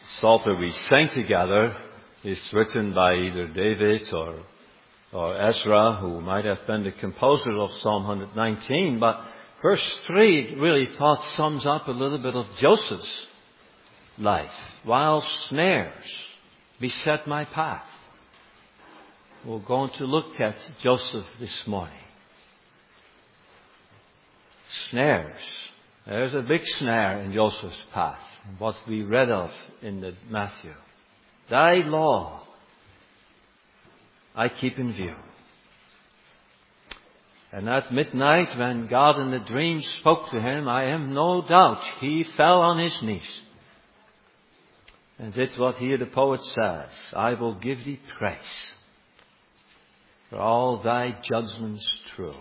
Psalter we sang together is written by either David or Ezra, who might have been the composer of Psalm 119. But verse 3 really thought sums up a little bit of Joseph's life. While snares beset my path. We're going to look at Joseph this morning. Snares. There's a big snare in Joseph's path. What we read of in the Matthew. Thy law I keep in view. And at midnight, when God in the dream spoke to him, I have no doubt he fell on his knees. And did what here the poet says, I will give thee praise for all thy judgments true.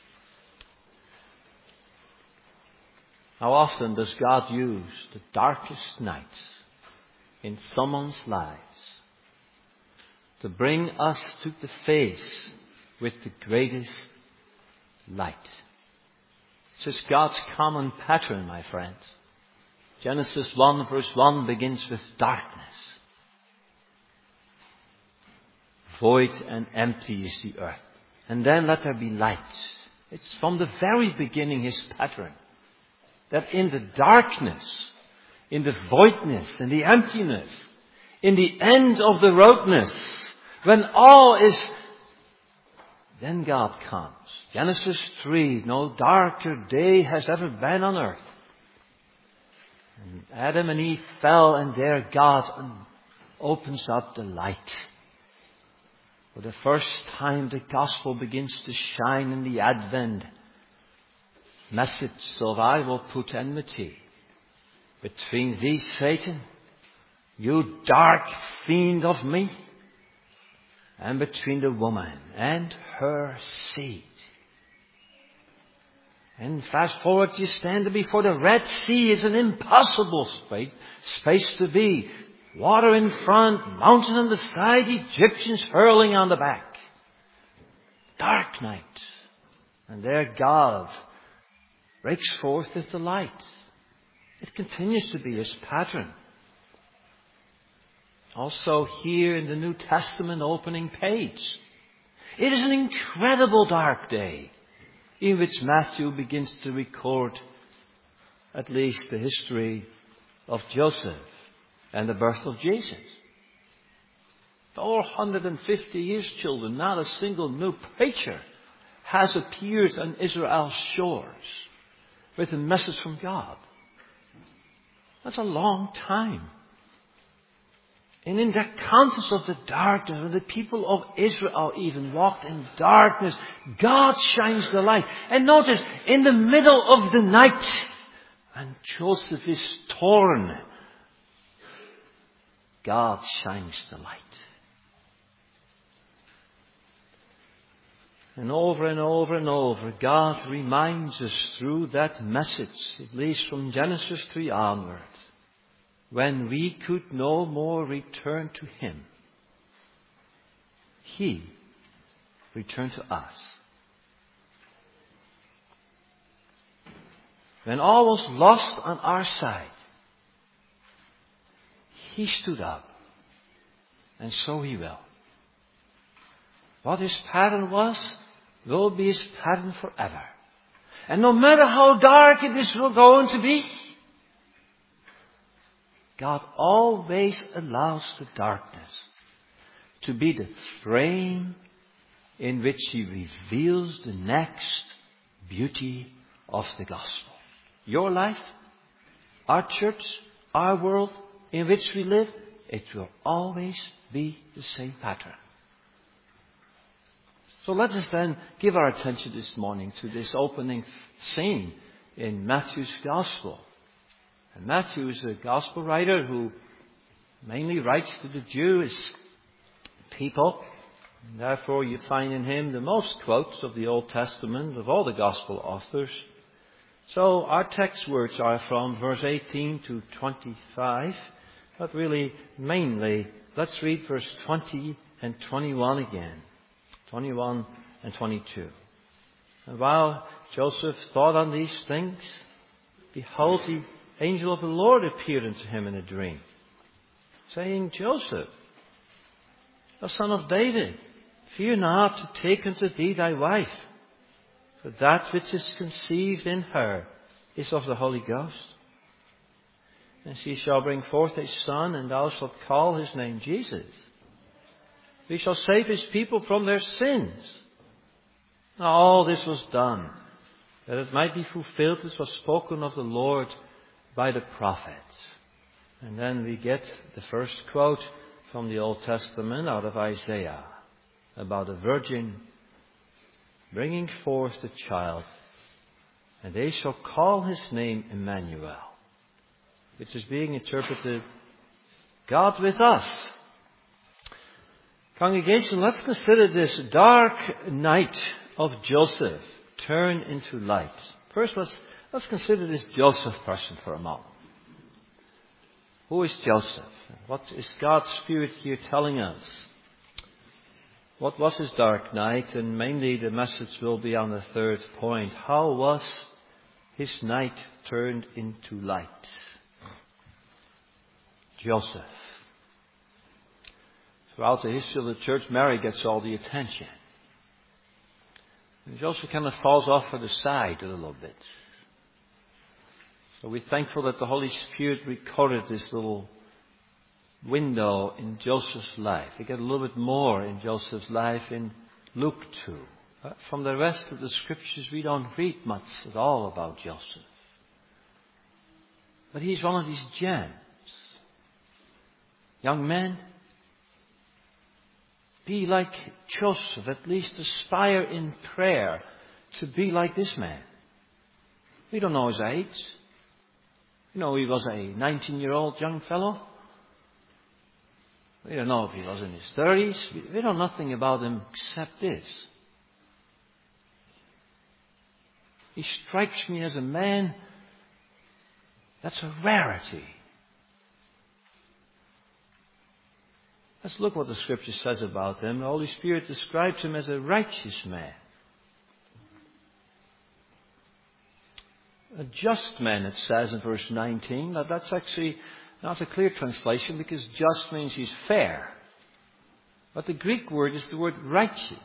How often does God use the darkest nights in someone's lives to bring us to the face with the greatest light? This is God's common pattern, my friends. Genesis 1 verse 1 begins with darkness. Void and empty is the earth. And then let there be light. It's from the very beginning his pattern. That in the darkness, in the voidness, in the emptiness, in the end of the roadness, when all is, then God comes. Genesis 3, no darker day has ever been on earth. And Adam and Eve fell, and there God opens up the light. For the first time the gospel begins to shine in the Advent message of I will put enmity between thee, Satan, you dark fiend of me, and between the woman and her seed. And fast forward, you stand before the Red Sea. It's an impossible space to be. Water in front, mountain on the side, Egyptians hurling on the back. Dark night. And there God breaks forth with the light. It continues to be his pattern. Also here in the New Testament opening page. It is an incredible dark day in which Matthew begins to record at least the history of Joseph and the birth of Jesus. 450 years, children, not a single new preacher has appeared on Israel's shores with a message from God. That's a long time. And in that context of the darkness, when the people of Israel even walked in darkness, God shines the light. And notice, in the middle of the night, and Joseph is torn, God shines the light. And over and over and over, God reminds us through that message, at least from Genesis 3 onward, when we could no more return to him, he returned to us. When all was lost on our side, he stood up, and so he will. What his pattern was, will be his pattern forever. And no matter how dark it is going to be, God always allows the darkness to be the frame in which he reveals the next beauty of the gospel. Your life, our church, our world in which we live, it will always be the same pattern. So let us then give our attention this morning to this opening scene in Matthew's Gospel. And Matthew is a Gospel writer who mainly writes to the Jewish people. And therefore you find in him the most quotes of the Old Testament of all the Gospel authors. So our text words are from verse 18 to 25. But really, mainly, let's read verse 20 and 21 again. 21 and 22. And while Joseph thought on these things, behold, the angel of the Lord appeared unto him in a dream, saying, Joseph, the son of David, fear not to take unto thee thy wife, for that which is conceived in her is of the Holy Ghost. And she shall bring forth a son, and thou shalt call his name Jesus. He shall save his people from their sins. Now all this was done, that it might be fulfilled as was spoken of the Lord by the prophets. And then we get the first quote from the Old Testament out of Isaiah about a virgin bringing forth the child, and they shall call his name Emmanuel, which is being interpreted, God with us. Congregation, let's consider this dark night of Joseph turn into light. First, let's consider this Joseph person for a moment. Who is Joseph? What is God's Spirit here telling us? What was his dark night? And mainly the message will be on the third point. How was his night turned into light? Joseph. Throughout the history of the church, Mary gets all the attention. And Joseph kind of falls off to the side a little bit. So we're thankful that the Holy Spirit recorded this little window in Joseph's life. We get a little bit more in Joseph's life in Luke 2. From the rest of the scriptures, we don't read much at all about Joseph. But he's one of these gems. Young men, be like Joseph, at least aspire in prayer to be like this man. We don't know his age. You know, he was a 19-year-old young fellow. We don't know if he was in his 30s. We know nothing about him except this. He strikes me as a man that's a rarity. Let's look what the Scripture says about him. The Holy Spirit describes him as a righteous man. A just man, it says in verse 19. Now that's actually not a clear translation because just means he's fair. But the Greek word is the word righteous.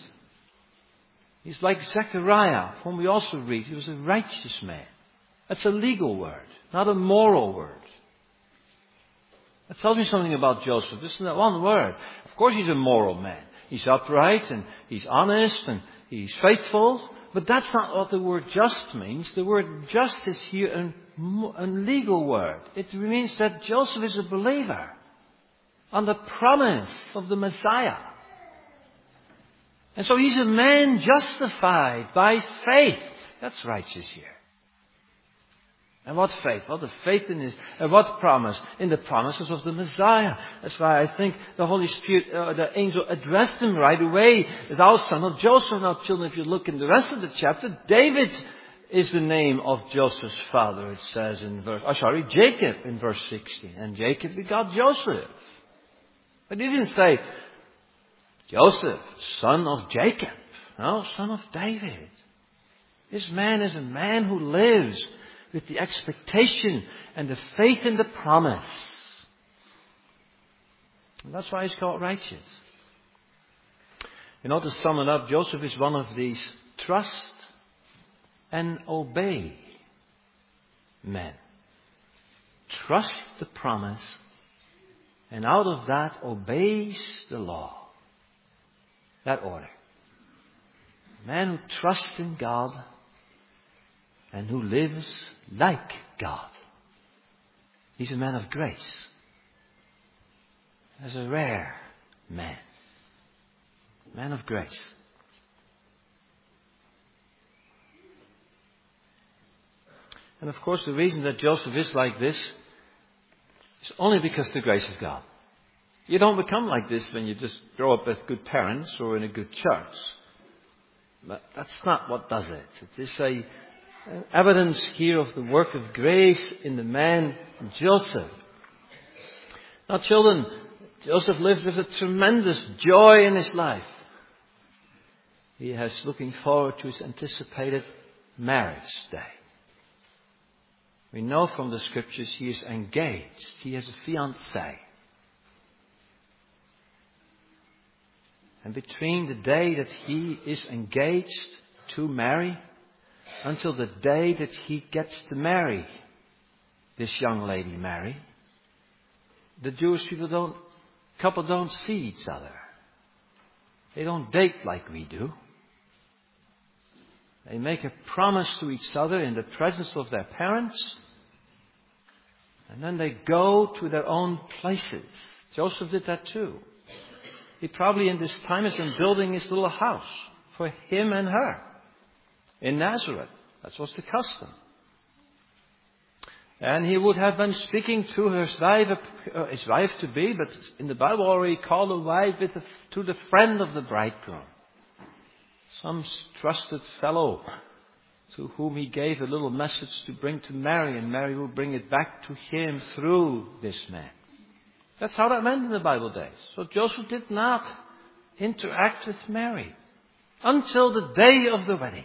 He's like Zechariah, whom we also read. He was a righteous man. That's a legal word, not a moral word. That tells me something about Joseph. Just that one word. Of course he's a moral man. He's upright and he's honest and he's faithful. But that's not what the word just means. The word just is here a legal word. It means that Joseph is a believer on the promise of the Messiah. And so he's a man justified by faith. That's righteous here. And what faith? Well, the faith in his, and what promise? In the promises of the Messiah. That's why I think the Holy Spirit, the angel addressed him right away. Thou son of Joseph. Now children, if you look in the rest of the chapter, David is the name of Joseph's father, it says in Jacob in verse 16. And Jacob begot Joseph. But he didn't say, Joseph, son of Jacob. No, son of David. This man is a man who lives with the expectation and the faith in the promise. And that's why he's called righteous. You know, to sum it up, Joseph is one of these trust and obey men. Trust the promise, and out of that obeys the law. That order. A man who trusts in God and who lives like God. He's a man of grace. As a rare man. Man of grace. And of course the reason that Joseph is like this is only because of the grace of God. You don't become like this when you just grow up with good parents or in a good church. But that's not what does it. It is a evidence here of the work of grace in the man Joseph. Now children, Joseph lived with a tremendous joy in his life. He is looking forward to his anticipated marriage day. We know from the scriptures he is engaged. He has a fiancée. And between the day that he is engaged to Mary until the day that he gets to marry this young lady Mary, the Jewish couple don't see each other. They don't date like we do. They make a promise to each other in the presence of their parents, and then they go to their own places. Joseph did that too. He probably in this time has been building his little house for him and her in Nazareth. That was the custom. And he would have been speaking to his wife to be, but in the Bible already called a wife to the friend of the bridegroom. Some trusted fellow to whom he gave a little message to bring to Mary, and Mary will bring it back to him through this man. That's how that went in the Bible days. So Joseph did not interact with Mary until the day of the wedding.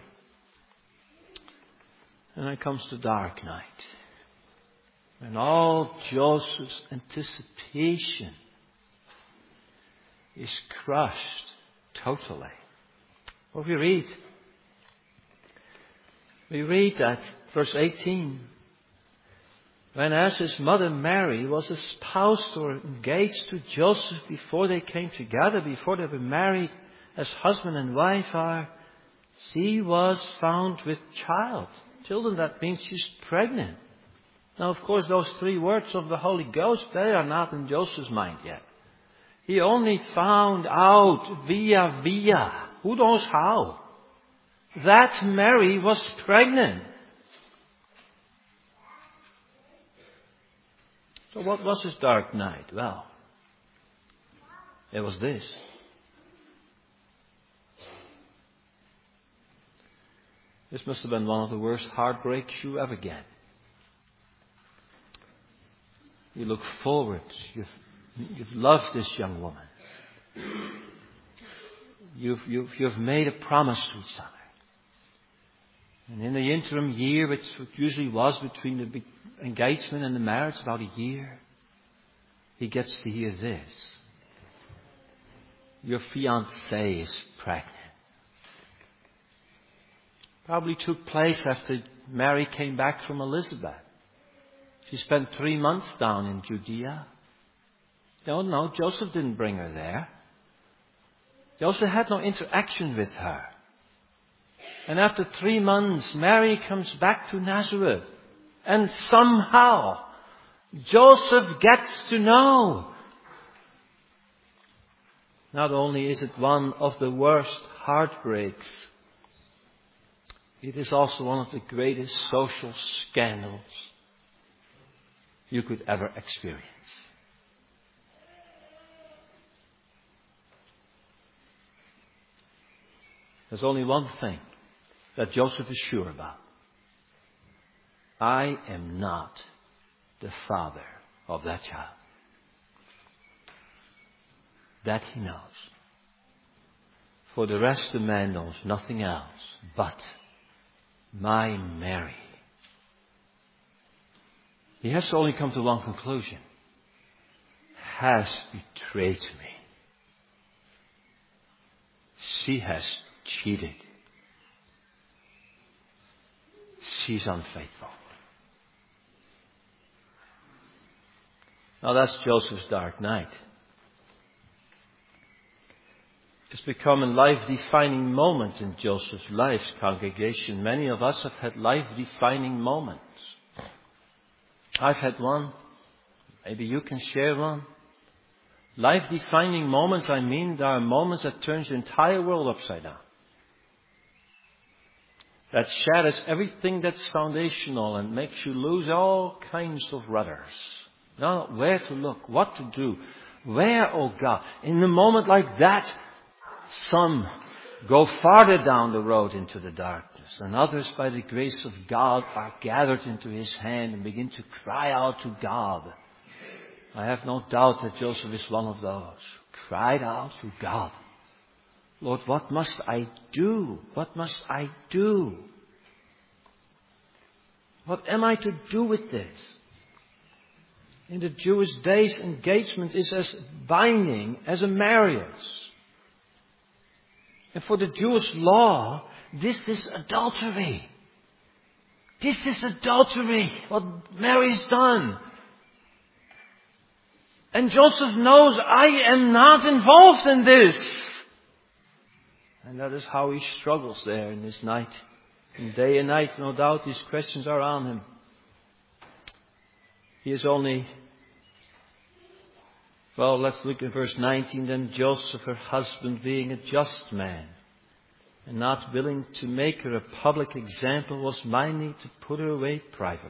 And then comes the dark night. And all Joseph's anticipation is crushed totally. What we read that, verse 18, when as his mother Mary was espoused or engaged to Joseph before they came together, before they were married as husband and wife are, she was found with child. Children, that means she's pregnant. Now, of course, those 3 words of the Holy Ghost, they are not in Joseph's mind yet. He only found out via, who knows how, that Mary was pregnant. So what was his dark night? Well, it was this. This must have been one of the worst heartbreaks you ever get. You look forward. You've loved this young woman. You've made a promise to each other. And in the interim year, which usually was between the engagement and the marriage, about a year, he gets to hear this. Your fiancée is pregnant. Probably took place after Mary came back from Elizabeth. She spent 3 months down in Judea. No, Joseph didn't bring her there. Joseph had no interaction with her. And after 3 months, Mary comes back to Nazareth. And somehow, Joseph gets to know. Not only is it one of the worst heartbreaks, it is also one of the greatest social scandals you could ever experience. There's only one thing that Joseph is sure about. I am not the father of that child. That he knows. For the rest, the man knows nothing else but my Mary. He has to only come to one conclusion. Has betrayed me. She has cheated. She's unfaithful. Now that's Joseph's dark night. It's become a life-defining moment in Joseph's life, congregation. Many of us have had life-defining moments. I've had one. Maybe you can share one. Life-defining moments, I mean, there are moments that turn the entire world upside down. That shatters everything that's foundational and makes you lose all kinds of rudders. Now, where to look, what to do, where, oh God. In a moment like that, some go farther down the road into the darkness, and others, by the grace of God, are gathered into His hand and begin to cry out to God. I have no doubt that Joseph is one of those. Cried out to God. Lord, what must I do? What must I do? What am I to do with this? In the Jewish days, engagement is as binding as a marriage. And for the Jewish law, this is adultery. This is adultery, what Mary's done. And Joseph knows, I am not involved in this. And that is how he struggles there in this night. And day and night, no doubt, these questions are on him. He is only... Well, let's look at verse 19. Then Joseph, her husband, being a just man, and not willing to make her a public example, was minded to put her away privately.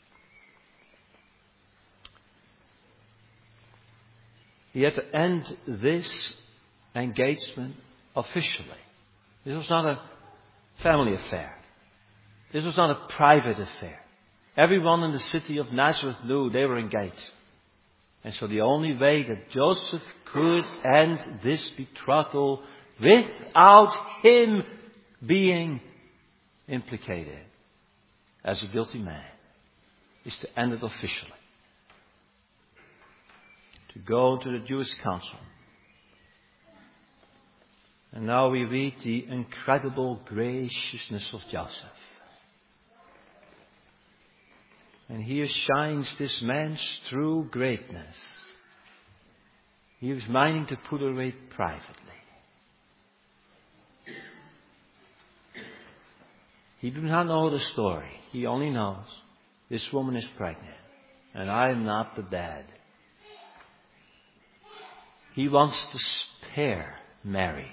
He had to end this engagement officially. This was not a family affair. This was not a private affair. Everyone in the city of Nazareth knew they were engaged. And so the only way that Joseph could end this betrothal without him being implicated as a guilty man is to end it officially. To go to the Jewish council. And now we read the incredible graciousness of Joseph. And here shines this man's true greatness. He was minding to put her away privately. He does not know the story. He only knows this woman is pregnant. And I am not the dad. He wants to spare Mary.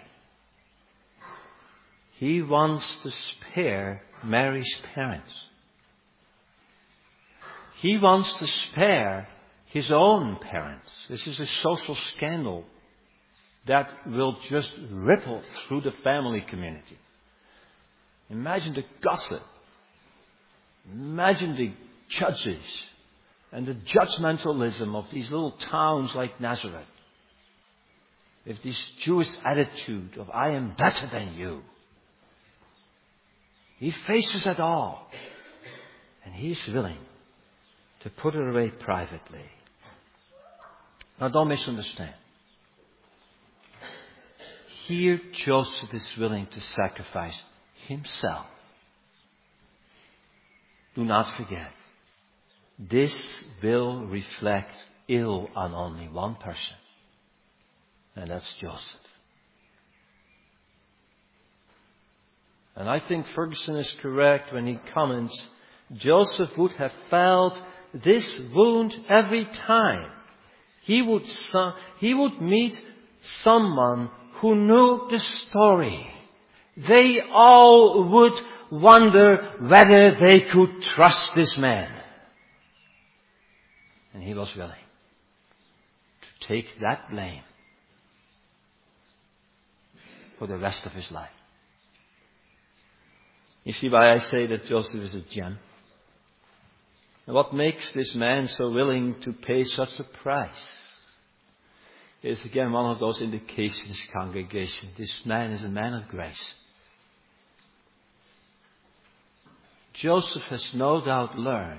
He wants to spare Mary's parents. He wants to spare his own parents. This is a social scandal that will just ripple through the family community. Imagine the gossip. Imagine the judges and the judgmentalism of these little towns like Nazareth. With this Jewish attitude of I am better than you. He faces it all. And he's willing to put her away privately. Now don't misunderstand. Here Joseph is willing to sacrifice himself. Do not forget, this will reflect ill on only one person. And that's Joseph. And I think Ferguson is correct when he comments, Joseph would have felt this wound every time he would meet someone who knew the story. They all would wonder whether they could trust this man. And he was willing to take that blame for the rest of his life. You see why I say that Joseph is a gem? And what makes this man so willing to pay such a price is again one of those indications, congregation. This man is a man of grace. Joseph has no doubt learned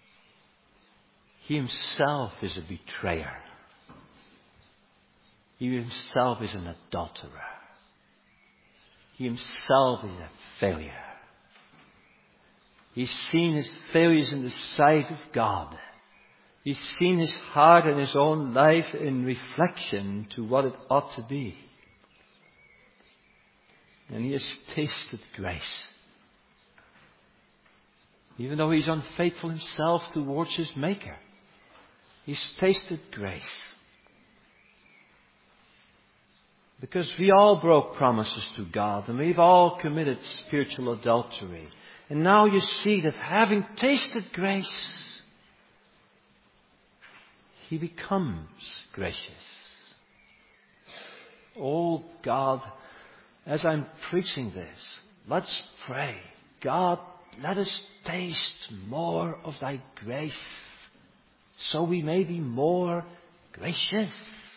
he himself is a betrayer. He himself is an adulterer. He himself is a failure. He's seen his failures in the sight of God. He's seen his heart and his own life in reflection to what it ought to be. And he has tasted grace. Even though he's unfaithful himself towards his Maker, he's tasted grace. Because we all broke promises to God and we've all committed spiritual adultery. And now you see that having tasted grace, he becomes gracious. Oh God, as I'm preaching this, let's pray. God, let us taste more of thy grace so we may be more gracious.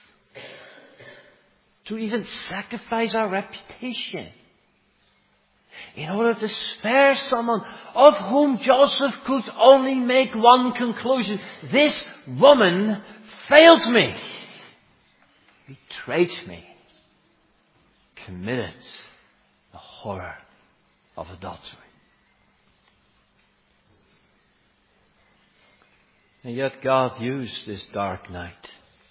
To even sacrifice our reputation in order to spare someone of whom Joseph could only make one conclusion. This woman failed me, betrayed me, committed horror of adultery. And yet God used this dark night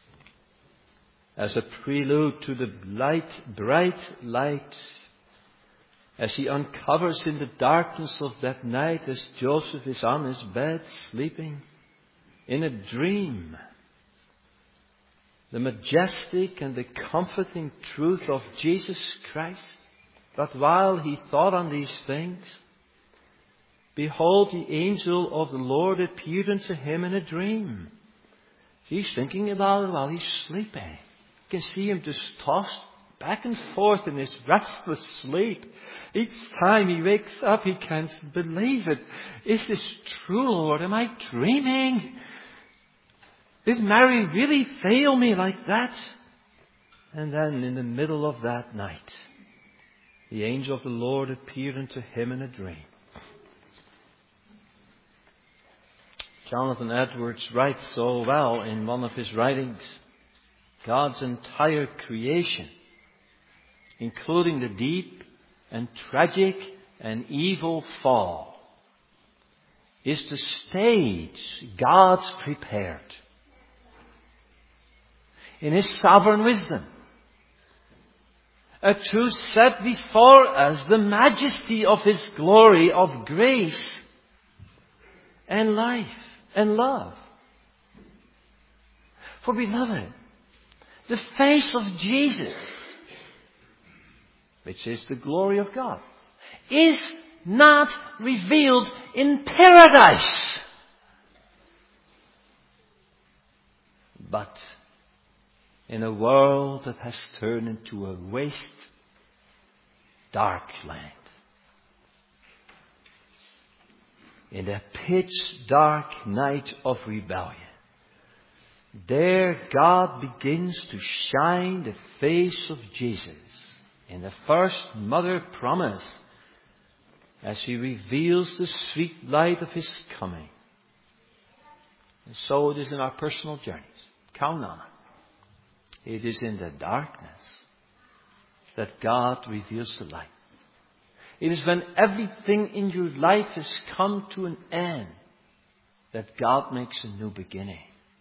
as a prelude to the bright light, as He uncovers in the darkness of that night, as Joseph is on his bed sleeping in a dream, the majestic and the comforting truth of Jesus Christ. But while he thought on these things, behold, the angel of the Lord appeared unto him in a dream. He's thinking about it while he's sleeping. You can see him just tossed back and forth in his restless sleep. Each time he wakes up, he can't believe it. Is this true, Lord? Am I dreaming? Did Mary really fail me like that? And then in the middle of that night, the angel of the Lord appeared unto him in a dream. Jonathan Edwards writes so well in one of his writings, God's entire creation, including the deep and tragic and evil fall, is the stage God's prepared in His sovereign wisdom to set before us the majesty of His glory of grace and life and love. For beloved, the face of Jesus, which is the glory of God, is not revealed in paradise, but in a world that has turned into a waste, dark land. In the pitch dark night of rebellion, there God begins to shine the face of Jesus in the first mother promise, as He reveals the sweet light of His coming. And so it is in our personal journeys. Count on it. It is in the darkness that God reveals the light. It is when everything in your life has come to an end that God makes a new beginning.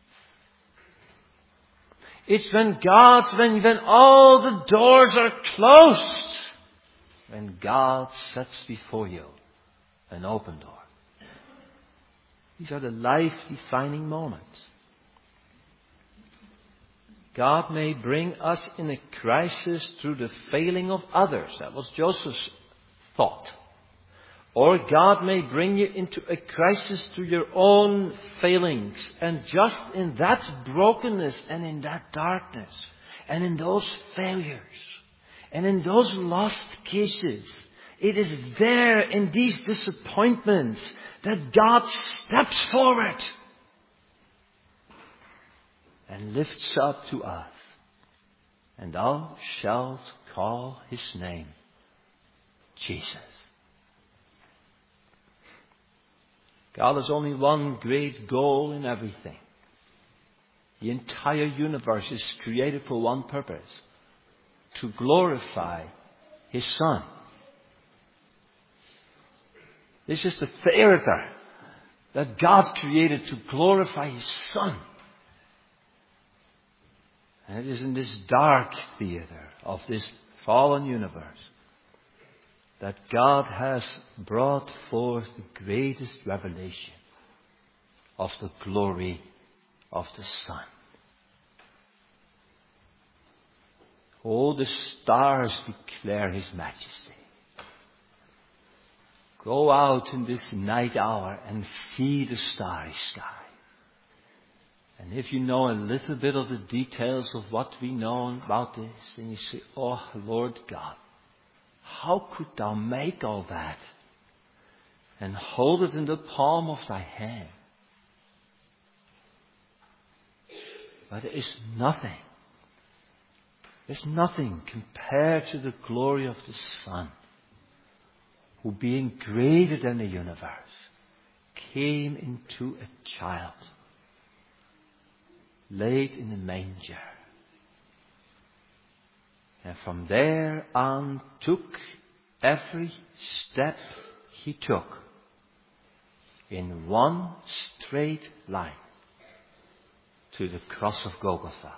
It's when when all the doors are closed, when God sets before you an open door. These are the life-defining moments. God may bring us in a crisis through the failing of others. That was Joseph's thought. Or God may bring you into a crisis through your own failings. And just in that brokenness and in that darkness and in those failures and in those lost cases, it is there in these disappointments that God steps forward and lifts up to us. And thou shalt call His name Jesus. God has only one great goal in everything. The entire universe is created for one purpose: to glorify His Son. This is the theater that God created to glorify His Son. And it is in this dark theater of this fallen universe that God has brought forth the greatest revelation of the glory of the Son. Oh, the stars declare His majesty. Go out in this night hour and see the starry sky. And if you know a little bit of the details of what we know about this, and you say, oh, Lord God, how could Thou make all that and hold it in the palm of Thy hand? But there is nothing. There's nothing compared to the glory of the Son, who being greater than the universe, came into a child, laid in a manger, and from there on took every step he took in one straight line to the cross of Golgotha.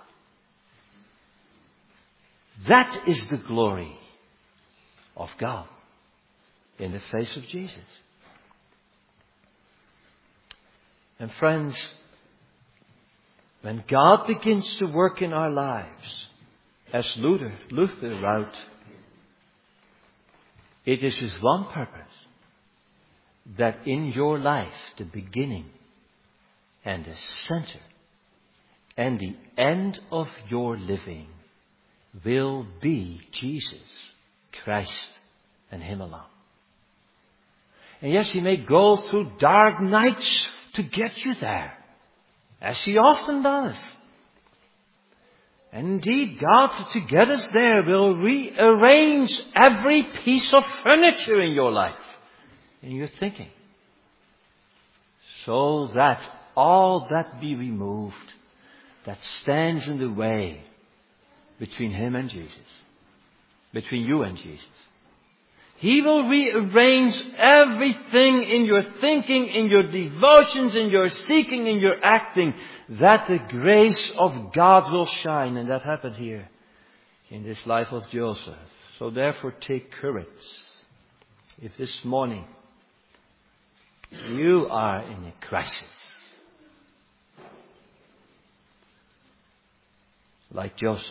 That is the glory of God in the face of Jesus. And friends, when God begins to work in our lives, as Luther wrote, it is with one purpose, that in your life, the beginning and the center and the end of your living will be Jesus Christ and Him alone. And yes, He may go through dark nights to get you there, as He often does. And indeed, God, to get us there, will rearrange every piece of furniture in your life, in your thinking, so that all that be removed that stands in the way between Him and Jesus, between you and Jesus. He will rearrange everything in your thinking, in your devotions, in your seeking, in your acting, that the grace of God will shine. And that happened here in this life of Joseph. So therefore take courage. If this morning you are in a crisis, like Joseph,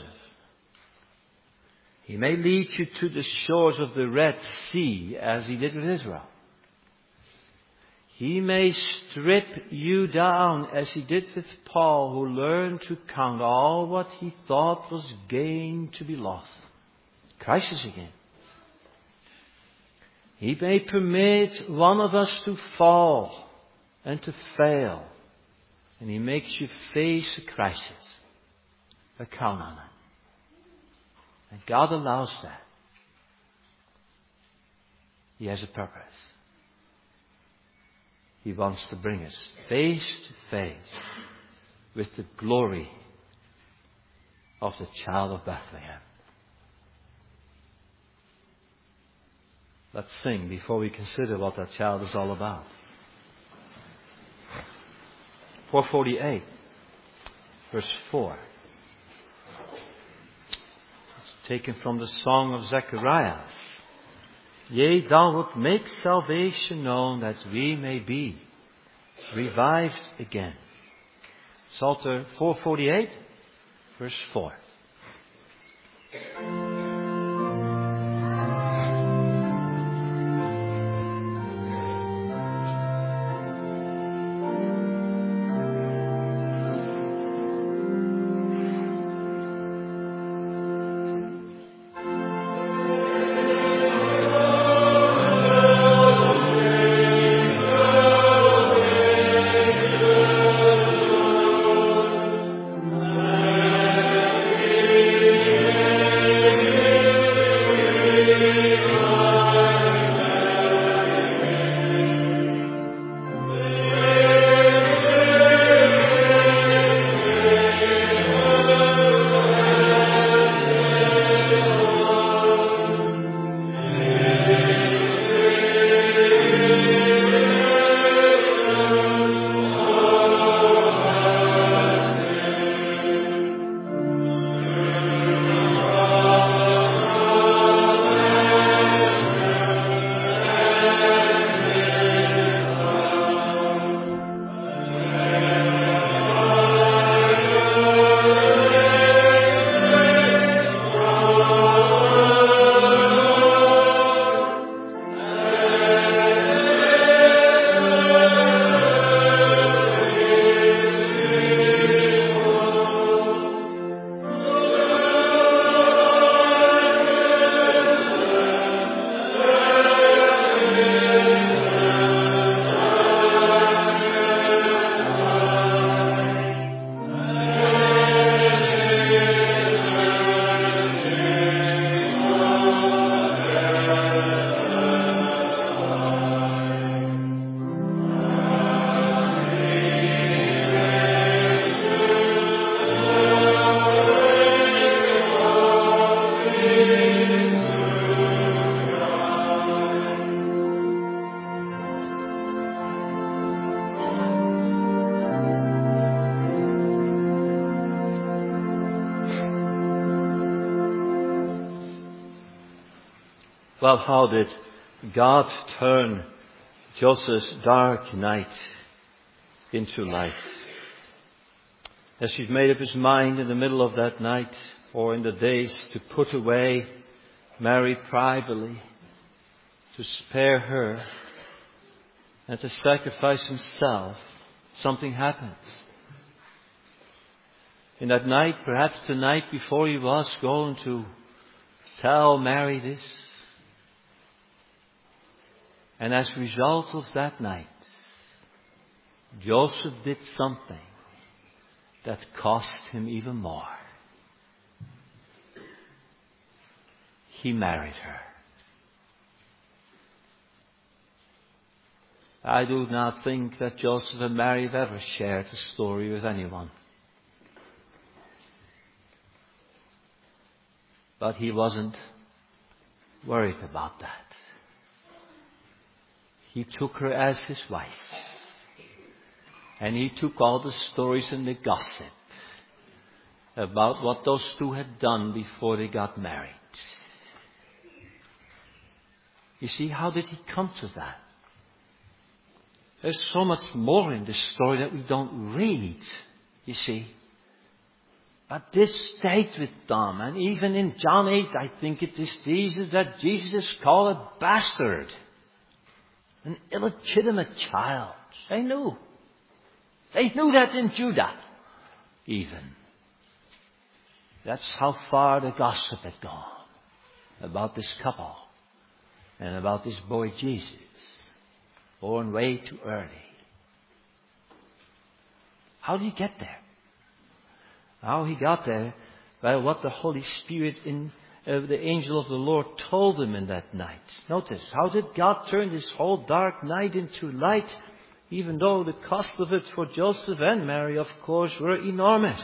He may lead you to the shores of the Red Sea as He did with Israel. He may strip you down as He did with Paul, who learned to count all what he thought was gain to be lost. Crisis again. He may permit one of us to fall and to fail. And He makes you face a crisis. Count on it. And God allows that. He has a purpose. He wants to bring us face to face with the glory of the child of Bethlehem. Let's sing before we consider what that child is all about. 448, verse 4. Taken from the song of Zacharias. Yea, thou wilt make salvation known, that we may be revived again. Psalter 448, verse 4. Well, how did God turn Joseph's dark night into light? As he'd made up his mind in the middle of that night, or in the days, to put away Mary privately, to spare her, and to sacrifice himself, something happens. In that night, perhaps the night before he was going to tell Mary this, and as a result of that night, Joseph did something that cost him even more. He married her. I do not think that Joseph and Mary have ever shared the story with anyone. But he wasn't worried about that. He took her as his wife. And he took all the stories and the gossip about what those two had done before they got married. You see, how did he come to that? There's so much more in this story that we don't read, you see. But this stayed with them. And even in John 8, I think it is Jesus that Jesus is called a bastard. An illegitimate child. They knew. They knew that in Judah, even. That's how far the gossip had gone about this couple and about this boy Jesus, born way too early. How did he get there? How he got there by what the Holy Spirit in the angel of the Lord told him in that night. Notice, how did God turn this whole dark night into light? Even though the cost of it for Joseph and Mary, of course, were enormous.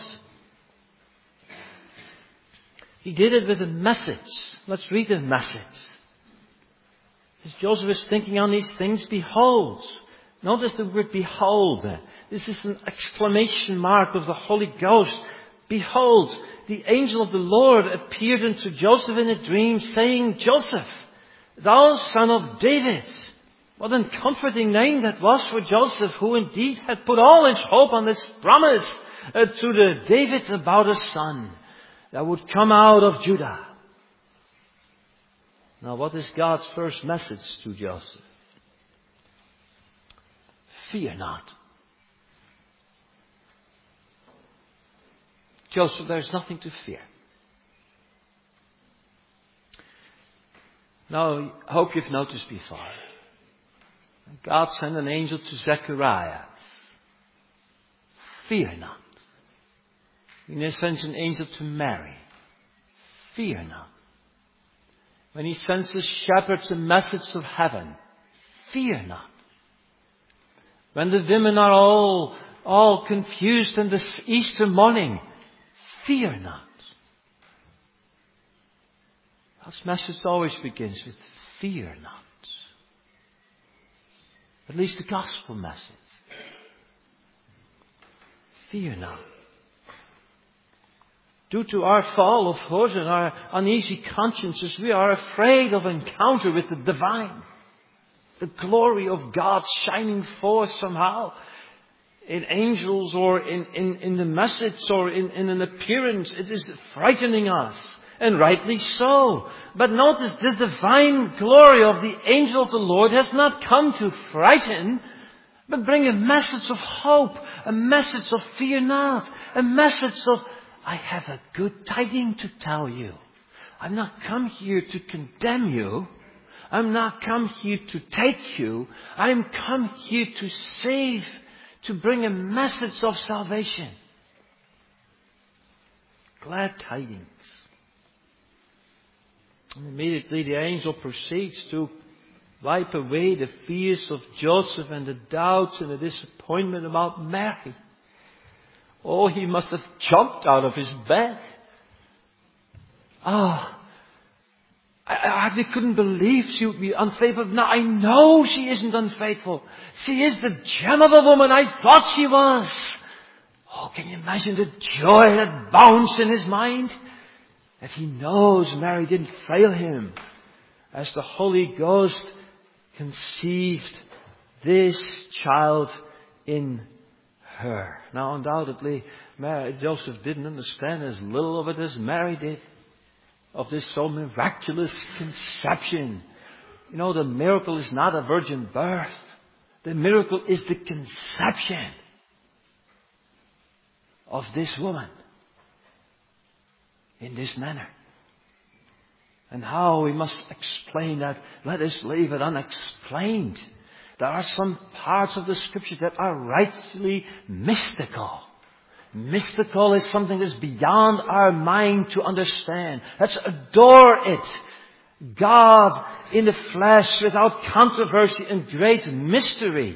He did it with a message. Let's read the message. As Joseph is thinking on these things, behold. Notice the word behold. This is an exclamation mark of the Holy Ghost. Behold, the angel of the Lord appeared unto Joseph in a dream, saying, Joseph, thou son of David. What a comforting name that was for Joseph, who indeed had put all his hope on this promise to the David about a son that would come out of Judah. Now, what is God's first message to Joseph? Fear not. Joseph, there's nothing to fear. Now, I hope you've noticed before. God sent an angel to Zechariah. Fear not. When he sends an angel to Mary. Fear not. When he sends the shepherds a message of heaven. Fear not. When the women are all confused in this Easter morning. Fear not. God's message always begins with fear not. At least the gospel message. Fear not. Due to our fall, of course, and our uneasy consciences, we are afraid of encounter with the divine. The glory of God shining forth somehow in angels or in the message or in an appearance. It is frightening us. And rightly so. But notice, the divine glory of the angel of the Lord has not come to frighten, but bring a message of hope, a message of fear not, a message of, I have a good tiding to tell you. I'm not come here to condemn you. I'm not come here to take you. I'm come here to save, to bring a message of salvation. Glad tidings. And immediately the angel proceeds to wipe away the fears of Joseph and the doubts and the disappointment about Mary. Oh, he must have jumped out of his bed. I couldn't believe she would be unfaithful. Now I know she isn't unfaithful. She is the gem of a woman I thought she was. Oh, can you imagine the joy that bounds in his mind? That he knows Mary didn't fail him. as the Holy Ghost conceived this child in her. Now, undoubtedly, Joseph didn't understand as little of it as Mary did, of this so miraculous conception. You know, the miracle is not a virgin birth. The miracle is the conception of this woman in this manner. And how we must explain that, let us leave it unexplained. There are some parts of the Scripture that are rightly mystical. Mystical is something that's beyond our mind to understand. Let's adore it. God in the flesh, without controversy and great mystery.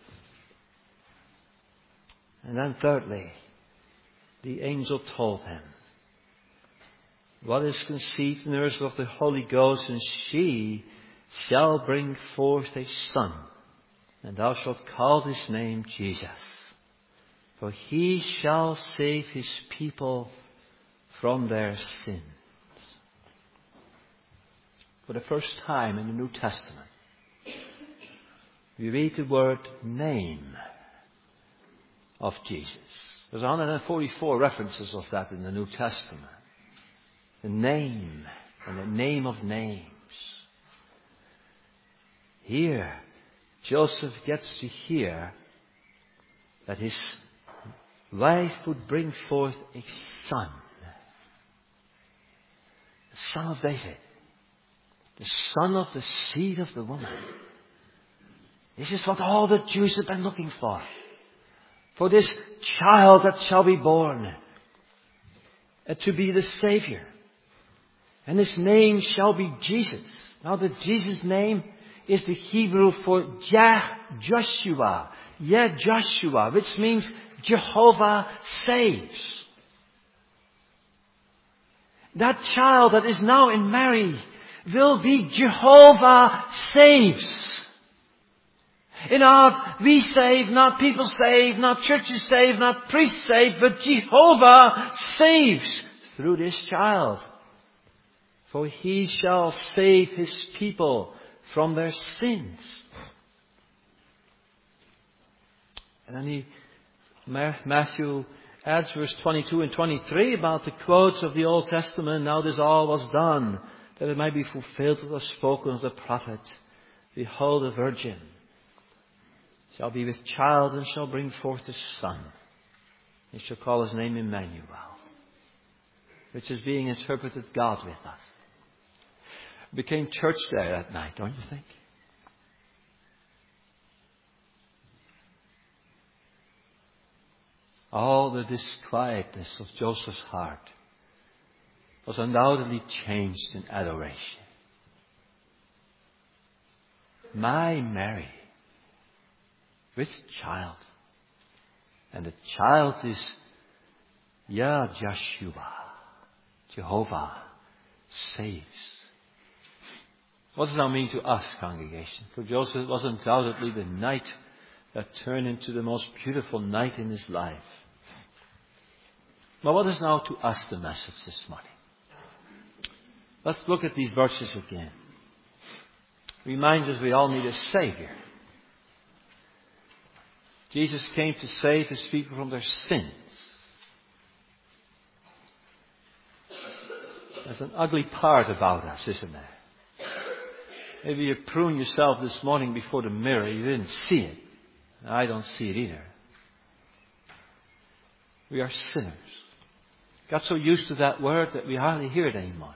And then thirdly, the angel told him, what is conceived in her is of the Holy Ghost, and she shall bring forth a son, and thou shalt call his name Jesus. For he shall save his people from their sins. For the first time in the New Testament, we read the word name of Jesus. There's 144 references of that in the New Testament. The name and the name of names. Here, Joseph gets to hear that his wife would bring forth a son. The son of David. The son of the seed of the woman. This is what all the Jews have been looking for. For this child that shall be born. To be the Savior. And his name shall be Jesus. Now the Jesus name is the Hebrew for Joshua. Joshua, which means Jehovah saves. That child that is now in Mary will be Jehovah saves. Not we save, not people save, not churches save, not priests save, but Jehovah saves through this child. For he shall save his people from their sins. And then Matthew adds verse 22 and 23 about the quotes of the Old Testament. Now this all was done, that it might be fulfilled what was spoken of the prophet. Behold, a virgin shall be with child and shall bring forth a son. He shall call his name Emmanuel, which is being interpreted God with us. It became church there that night, don't you think? All the disquietness of Joseph's heart was undoubtedly changed in adoration. My Mary, with child. And the child is Joshua. Jehovah saves. What does that mean to us, congregation? For Joseph, it was undoubtedly the night that turned into the most beautiful night in his life. But what is now to us the message this morning? Let's look at these verses again. Reminds us we all need a Savior. Jesus came to save his people from their sins. There's an ugly part about us, isn't there? Maybe you prune yourself this morning before the mirror. You didn't see it. I don't see it either. We are sinners. Got so used to that word that we hardly hear it anymore.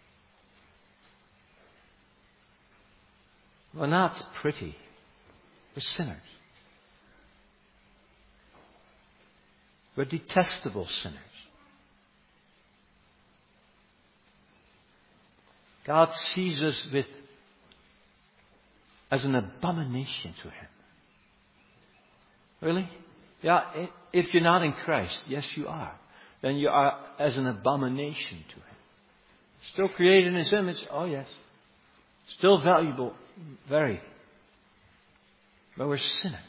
We're not pretty. We're sinners. We're detestable sinners. God sees us as an abomination to Him. Really? Yeah, if you're not in Christ, yes you are. Then you are as an abomination to Him. Still created in His image? Oh yes. Still valuable? Very. But we're sinners.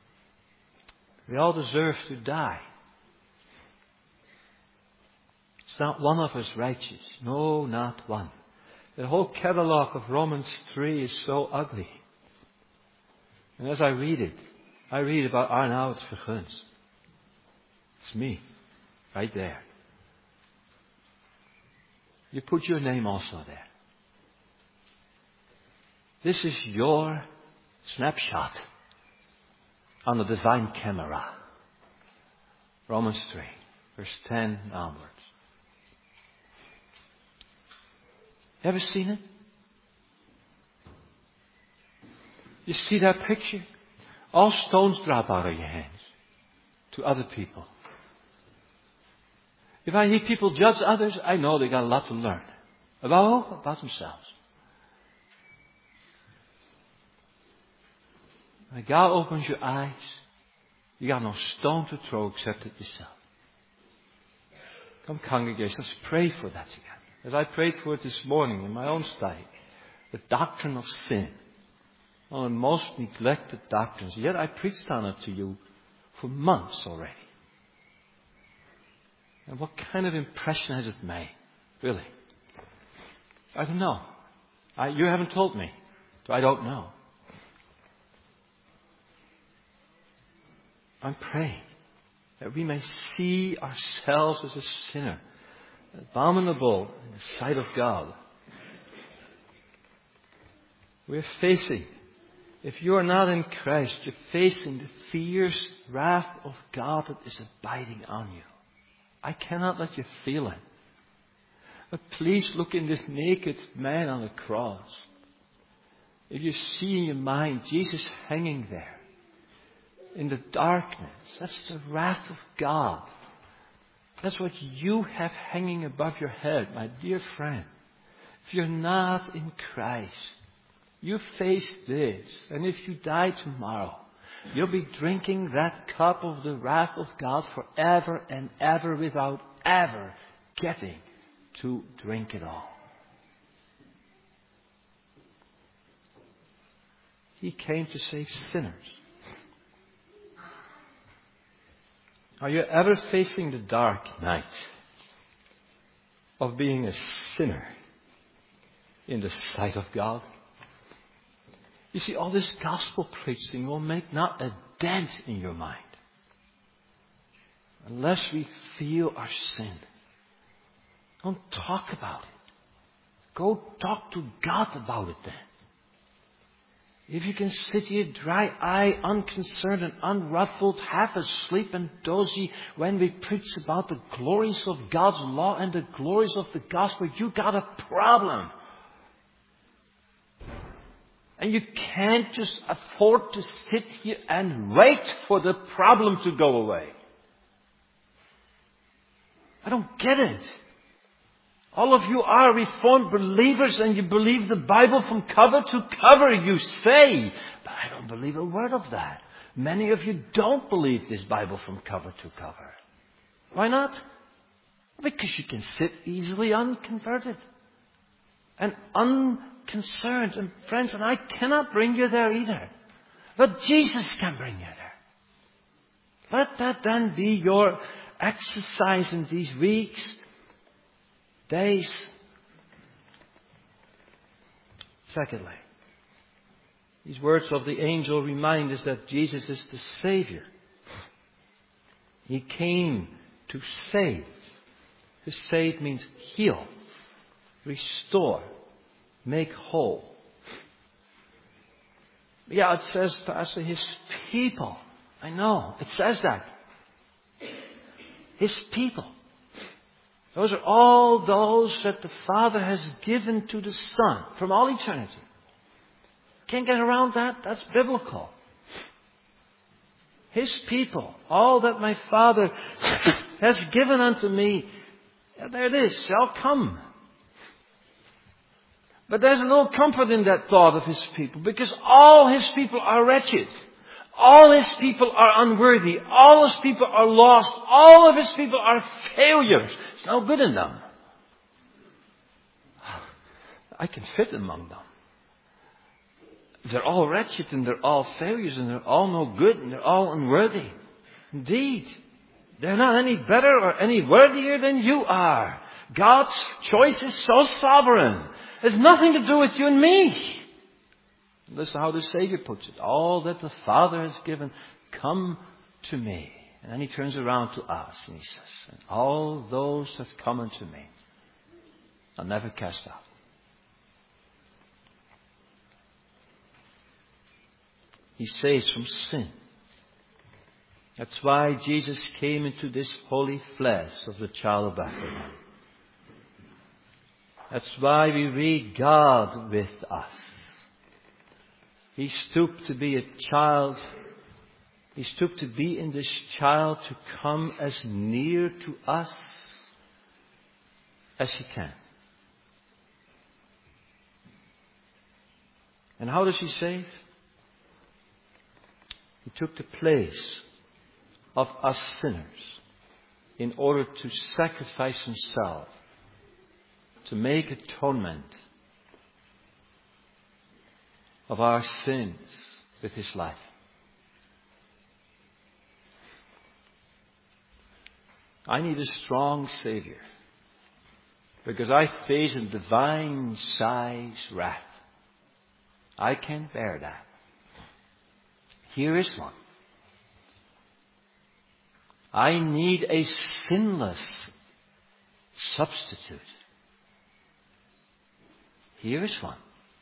We all deserve to die. It's not one of us righteous. No, not one. The whole catalogue of Romans 3 is so ugly. And as I read it, I read about Arnoud Verguns. It's me, right there. You put your name also there. This is your snapshot on the divine camera. Romans 3, verse 10 onwards. Ever seen it? You see that picture? All stones drop out of your hands to other people. If I hear people judge others, I know they got a lot to learn. About themselves. When God opens your eyes, you got no stone to throw except at yourself. Come, congregation, let's pray for that together. As I prayed for it this morning in my own study, the doctrine of sin. One of the most neglected doctrines. Yet I preached on it to you for months already. And what kind of impression has it made? Really? I don't know. You haven't told me. So I don't know. I'm praying that we may see ourselves as a sinner, abominable in the sight of God. We're facing, if you are not in Christ, you're facing the fierce wrath of God that is abiding on you. I cannot let you feel it. But please look in this naked man on the cross. If you see in your mind Jesus hanging there in the darkness, that's the wrath of God. That's what you have hanging above your head, my dear friend. If you're not in Christ, you face this. And if you die tomorrow, you'll be drinking that cup of the wrath of God forever and ever without ever getting to drink it all. He came to save sinners. Are you ever facing the dark night of being a sinner in the sight of God? You see, all this gospel preaching will make not a dent in your mind unless we feel our sin. Don't talk about it. Go talk to God about it then. If you can sit here dry-eyed, unconcerned and unruffled, half asleep and dozy when we preach about the glories of God's law and the glories of the gospel, you got a problem. And you can't just afford to sit here and wait for the problem to go away. I don't get it. All of you are Reformed believers and you believe the Bible from cover to cover, you say. But I don't believe a word of that. Many of you don't believe this Bible from cover to cover. Why not? Because you can sit easily unconverted and unconcerned. And friends, and I cannot bring you there either. But Jesus can bring you there. Let that then be your exercise in these weeks, days. Secondly, these words of the angel remind us that Jesus is the Savior. He came to save. To save means heal, restore, make whole. Yeah, it says, Pastor, His people. I know, it says that. His people. Those are all those that the Father has given to the Son from all eternity. Can't get around that. That's biblical. His people, all that my Father has given unto me, there it is, shall come. But there's a little comfort in that thought of His people, because all His people are wretched. All His people are unworthy. All His people are lost. All of His people are failures. There's no good in them. I can fit among them. They're all wretched and they're all failures and they're all no good and they're all unworthy. Indeed, they're not any better or any worthier than you are. God's choice is so sovereign. It has nothing to do with you and me. Listen how the Savior puts it. All that the Father has given, come to me. And then he turns around to us and he says, and all those that come unto me, I'll never cast out. He saves from sin. That's why Jesus came into this holy flesh of the child of Bethlehem. That's why we read God with us. He stooped to be a child. He stooped to be in this child to come as near to us as he can. And how does he save? He took the place of us sinners in order to sacrifice himself, to make atonement of our sins with his life. I need a strong Savior because I face a divine size wrath. I can't bear that. Here is one. I need a sinless substitute. Here is one.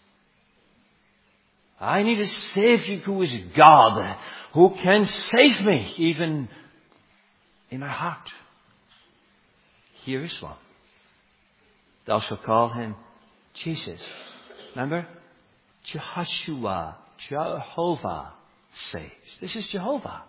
I need a Savior who is God, who can save me even in my heart. Here is one. Thou shalt call him Jesus. Remember? Jehoshua, Jehovah saves. This is Jehovah.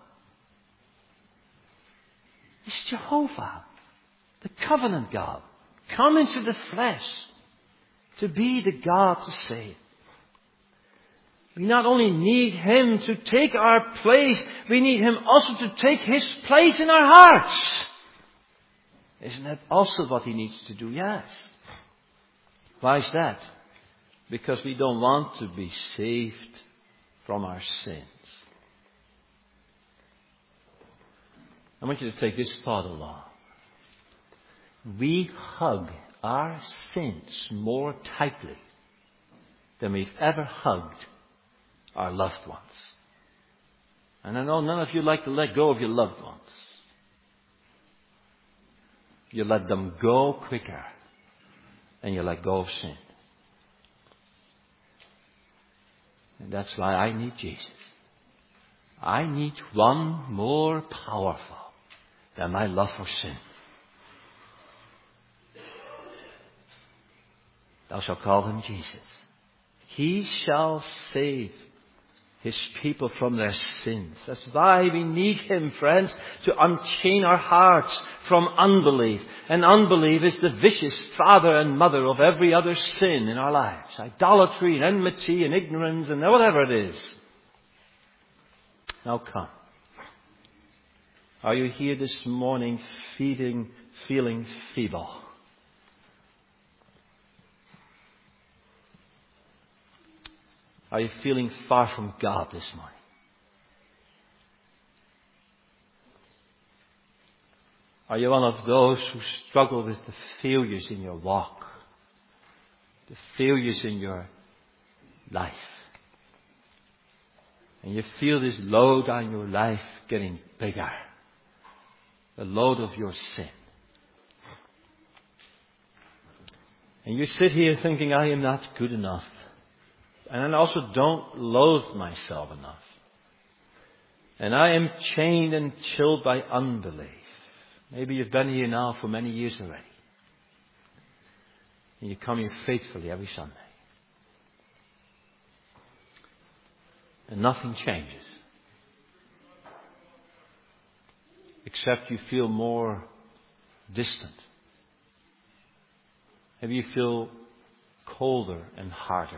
This is Jehovah, the covenant God, come into the flesh to be the God to save. We not only need him to take our place, we need him also to take his place in our hearts. Isn't that also what he needs to do? Yes. Why is that? Because we don't want to be saved from our sins. I want you to take this thought along. We hug our sins more tightly than we've ever hugged our loved ones. And I know none of you like to let go of your loved ones. You let them go quicker than you let go of sin. And that's why I need Jesus. I need one more powerful than my love for sin. Thou shalt call him Jesus. He shall save his people from their sins. That's why we need him, friends, to unchain our hearts from unbelief. And unbelief is the vicious father and mother of every other sin in our lives. Idolatry and enmity and ignorance and whatever it is. Now come. Are you here this morning feeling feeble? Are you feeling far from God this morning? Are you one of those who struggle with the failures in your walk? The failures in your life? And you feel this load on your life getting bigger. The load of your sin. And you sit here thinking, I am not good enough. And I also don't loathe myself enough. And I am chained and chilled by unbelief. Maybe you've been here now for many years already. And you come here faithfully every Sunday. And nothing changes. Except you feel more distant. Maybe you feel colder and harder.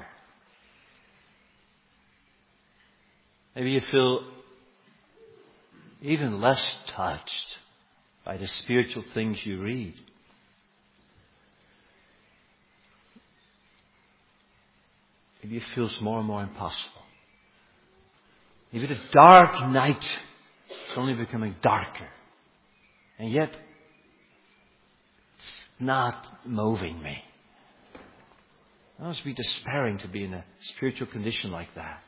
Maybe you feel even less touched by the spiritual things you read. Maybe it feels more and more impossible. Maybe the dark night is only becoming darker. And yet, not moving me. I must be despairing to be in a spiritual condition like that.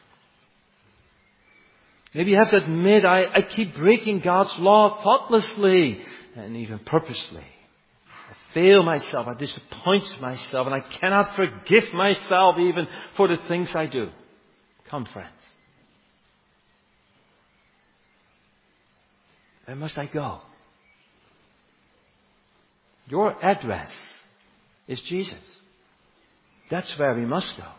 Maybe you have to admit, I keep breaking God's law thoughtlessly and even purposely. I fail myself, I disappoint myself, and I cannot forgive myself even for the things I do. Come, friends. Where must I go? Your address is Jesus. That's where we must go.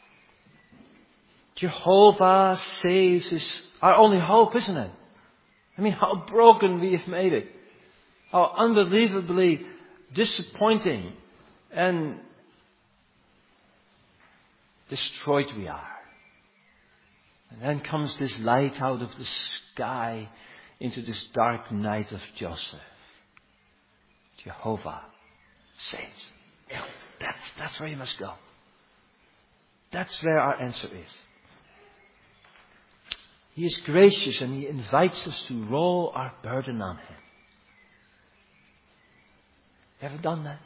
Jehovah saves is our only hope, isn't it? I mean, how broken we have made it. How unbelievably disappointing and destroyed we are. And then comes this light out of the sky into this dark night of Joseph. Jehovah saves. That's where you must go. That's where our answer is. He is gracious and He invites us to roll our burden on Him. Ever done that?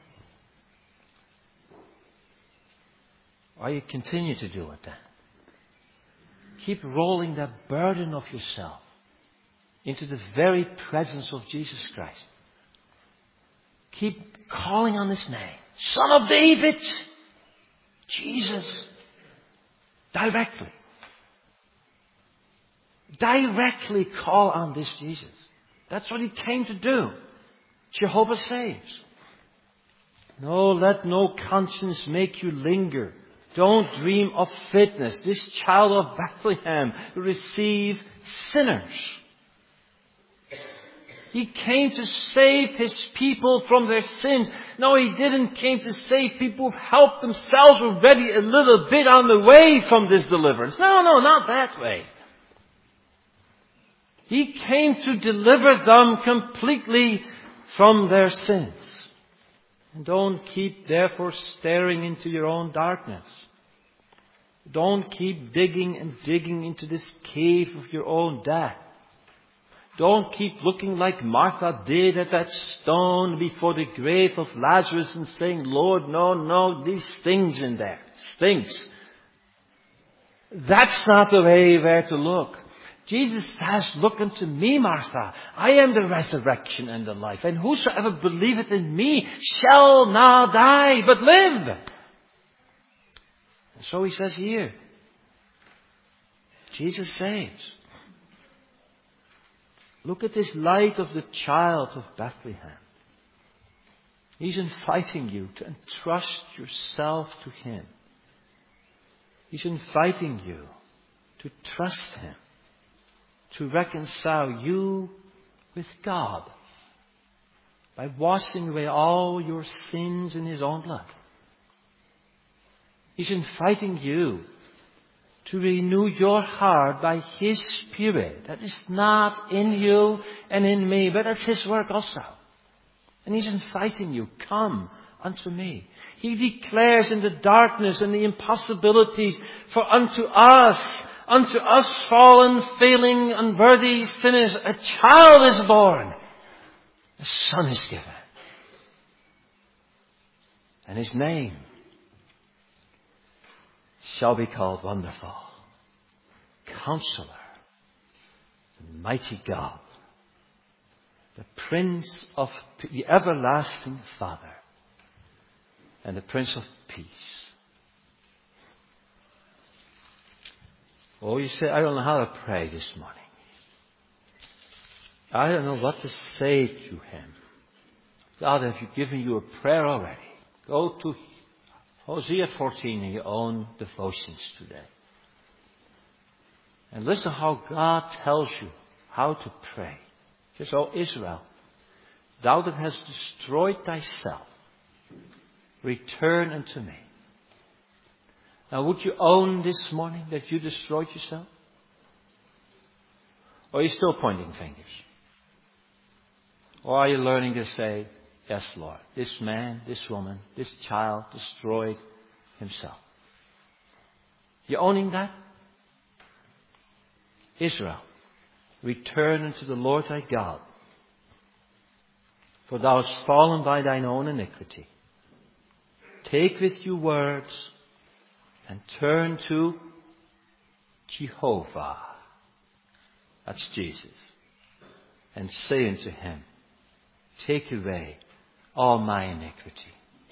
Or you continue to do it then? Keep rolling that burden of yourself into the very presence of Jesus Christ. Keep calling on His name. Son of David! Jesus! Directly. Directly call on this Jesus. That's what He came to do. Jehovah saves. No, let no conscience make you linger. Don't dream of fitness. This child of Bethlehem will receive sinners. He came to save His people from their sins. No, He didn't came to save people who've helped themselves already a little bit on the way from this deliverance. No, not that way. He came to deliver them completely from their sins. And don't keep therefore staring into your own darkness. Don't keep digging and digging into this cave of your own death. Don't keep looking like Martha did at that stone before the grave of Lazarus and saying, Lord, no, these things in there. Stinks. That's not the way where to look. Jesus says, look unto me, Martha. I am the resurrection and the life. And whosoever believeth in me shall not die, but live. And so He says here, Jesus saves. Look at this light of the child of Bethlehem. He's inviting you to entrust yourself to Him. He's inviting you to trust Him, to reconcile you with God by washing away all your sins in His own blood. He's inviting you to renew your heart by His Spirit. That is not in you and in me, but that's His work also. And He's inviting you, come unto me. He declares in the darkness and the impossibilities, for unto us fallen, failing, unworthy sinners, a child is born, a son is given. And His name shall be called Wonderful, Counselor, the Mighty God, the Prince of the Everlasting Father, and the Prince of Peace. Oh, you say, I don't know how to pray this morning. I don't know what to say to Him. God, have you given you a prayer already? Go to Hosea 14 in your own devotions today. And listen how God tells you how to pray. Just, O Israel, thou that hast destroyed thyself, return unto me. Now, would you own this morning that you destroyed yourself? Or are you still pointing fingers? Or are you learning to say, yes, Lord, this man, this woman, this child destroyed himself? You owning that? Israel, return unto the Lord thy God. for thou hast fallen by thine own iniquity. Take with you words and turn to Jehovah, that's Jesus, and say unto him, take away all my iniquity,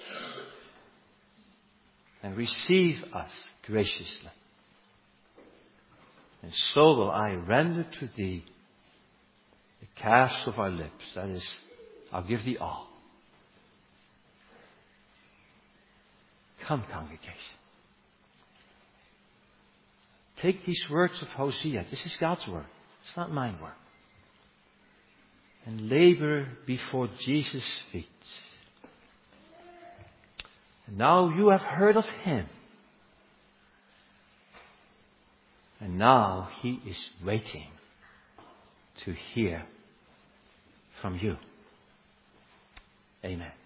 and receive us graciously. And so will I render to thee the calves of our lips. That is, I'll give thee all. Come, congregation. Take these words of Hosea. This is God's word. It's not mine word. And labor before Jesus' feet. And now you have heard of him. And now he is waiting to hear from you. Amen.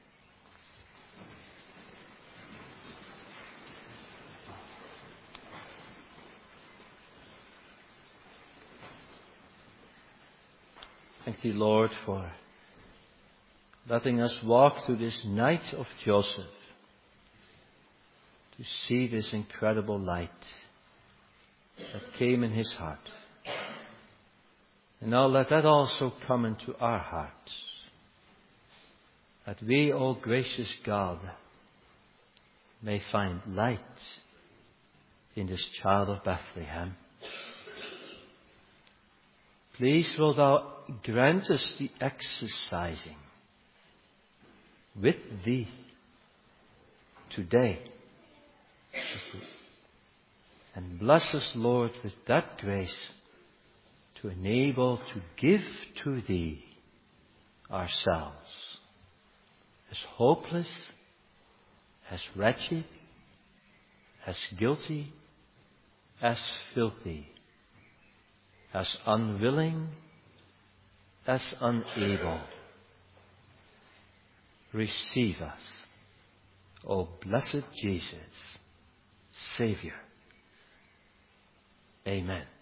Thank you, Lord, for letting us walk through this night of Joseph to see this incredible light that came in his heart. And now let that also come into our hearts. That we, O gracious God, may find light in this child of Bethlehem. Please will thou grant us the exercising with thee today. And bless us, Lord, with that grace to enable to give to thee ourselves as hopeless, as wretched, as guilty, as filthy, as unwilling, as unable. Receive us, O blessed Jesus, Savior. Amen.